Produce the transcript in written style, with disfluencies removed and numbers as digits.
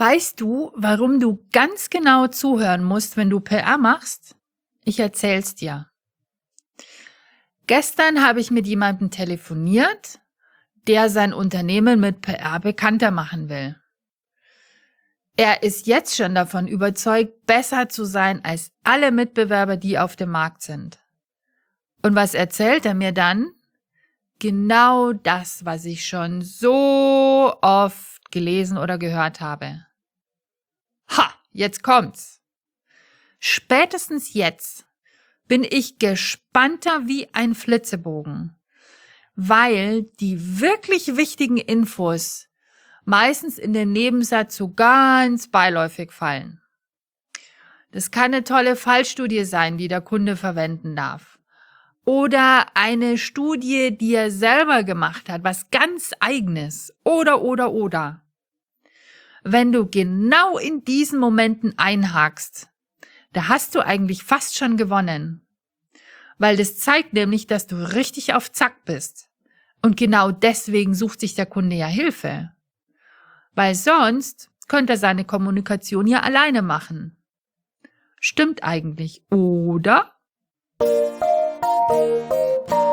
Weißt du, warum du ganz genau zuhören musst, wenn du PR machst? Ich erzähl's dir. Gestern habe ich mit jemandem telefoniert, der sein Unternehmen mit PR bekannter machen will. Er ist jetzt schon davon überzeugt, besser zu sein als alle Mitbewerber, die auf dem Markt sind. Und was erzählt er mir dann? Genau das, was ich schon so oft gelesen oder gehört habe. Ha, jetzt kommt's. Spätestens jetzt bin ich gespannter wie ein Flitzebogen, weil die wirklich wichtigen Infos meistens in den Nebensatz so ganz beiläufig fallen. Das kann eine tolle Fallstudie sein, die der Kunde verwenden darf. Oder eine Studie, die er selber gemacht hat, was ganz Eigenes. Oder. Wenn du genau in diesen Momenten einhakst, da hast du eigentlich fast schon gewonnen. Weil das zeigt nämlich, dass du richtig auf Zack bist. Und genau deswegen sucht sich der Kunde ja Hilfe. Weil sonst könnte er seine Kommunikation ja alleine machen. Stimmt eigentlich, oder?